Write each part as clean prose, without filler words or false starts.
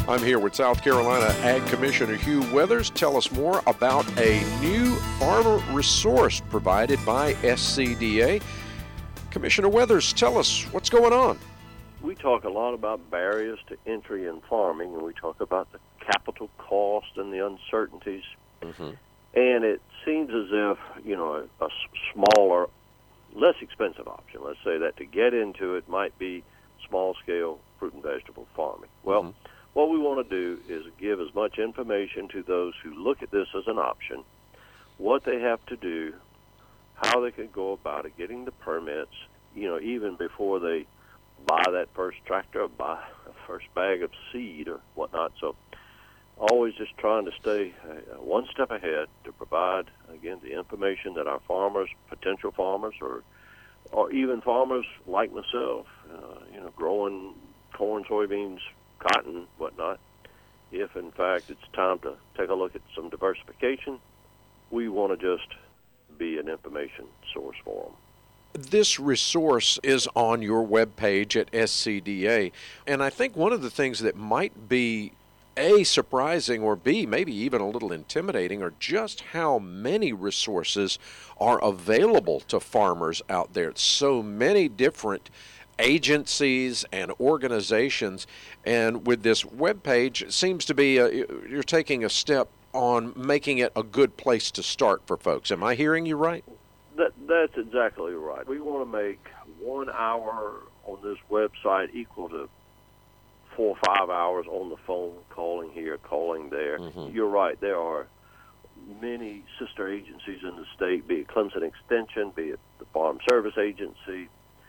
I'm here with South Carolina Ag Commissioner Hugh Weathers. Tell us more about a new farmer resource provided by SCDA. Commissioner Weathers, tell us what's going on. We talk a lot about barriers to entry in farming, and we talk about the capital cost and the uncertainties. Mm-hmm. And it seems as if, a smaller, less expensive option, let's say that to get into it might be small-scale fruit and vegetable farming. Well, what we want to do is give as much information to those who look at this as an option, what they have to do, how they can go about it, getting the permits, even before they buy that first tractor or buy a first bag of seed or whatnot. So always just trying to stay one step ahead to provide, again, the information that our farmers, potential farmers, or even farmers like myself, growing corn, soybeans, cotton, whatnot, if in fact it's time to take a look at some diversification, we want to just be an information source for them. This resource is on your webpage at SCDA, and I think one of the things that might be A, surprising, or B, maybe even a little intimidating, are just how many resources are available to farmers out there. So many different agencies and organizations, and with this webpage, it seems to be you're taking a step on making it a good place to start for folks. Am I hearing you right? That's exactly right. We want to make 1 hour on this website equal to 4 or 5 hours on the phone, calling here, calling there. Mm-hmm. You're right. There are many sister agencies in the state, be it Clemson Extension, be it the Farm Service Agency,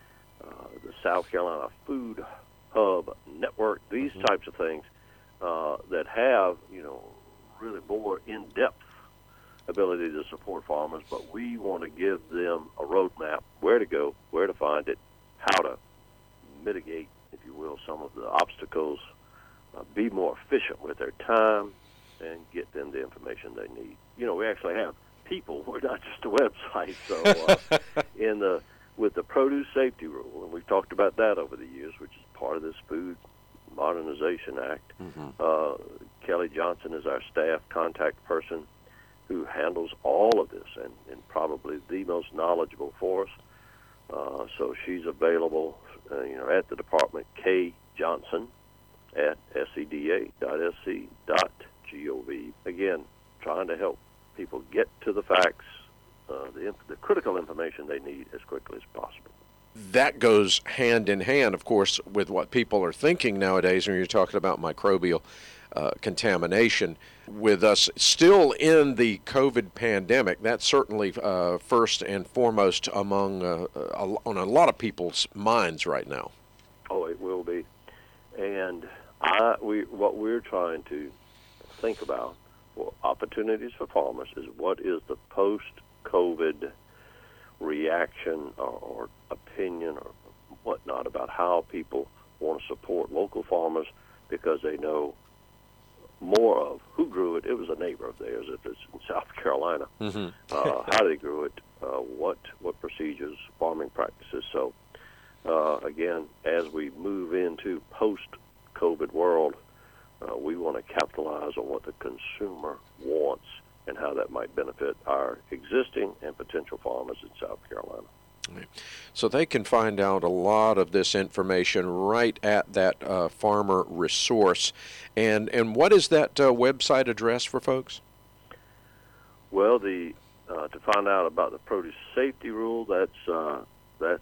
the South Carolina Food Hub Network, these types of things that have, really more in-depth ability to support farmers, but we want to give them a roadmap, where to go, where to find it, how to mitigate, if you will, some of the obstacles, be more efficient with their time, and get them the information they need. We actually have people. We're not just a website. So with the Produce Safety Rule, and we've talked about that over the years, which is part of this Food Modernization Act, Kelly Johnson is our staff contact person who handles all of this and probably the most knowledgeable for us. So she's available, at the department, K. Johnson at scda.sc.gov. Again, trying to help people get to the facts, the critical information they need as quickly as possible. That goes hand in hand, of course, with what people are thinking nowadays when you're talking about microbial contamination. With us still in the COVID pandemic, that's certainly first and foremost on a lot of people's minds right now. Oh, it will be. And what we're trying to think about for opportunities for farmers is what is the post-COVID reaction or opinion or whatnot about how people want to support local farmers because they know more of who grew it. It was a neighbor of theirs if it's in South Carolina. How they grew it, what procedures, farming practices. So, again, as we move into post-COVID world, we want to capitalize on what the consumer wants and how that might benefit our existing and potential farmers in South Carolina. So they can find out a lot of this information right at that farmer resource. And what is that website address for folks? Well, to find out about the Produce Safety Rule, that's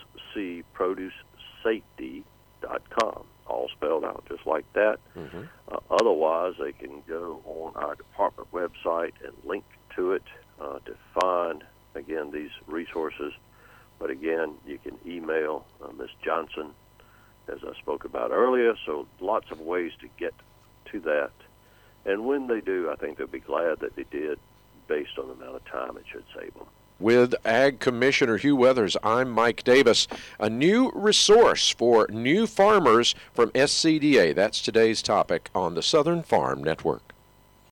scprodusesafety.com, all spelled out just like that. Otherwise, they can go on our department website and link to it to find, again, these resources. But again, you can email Ms. Johnson, as I spoke about earlier, so lots of ways to get to that. And when they do, I think they'll be glad that they did, based on the amount of time it should save them. With Ag Commissioner Hugh Weathers, I'm Mike Davis. A new resource for new farmers from SCDA. That's today's topic on the Southern Farm Network.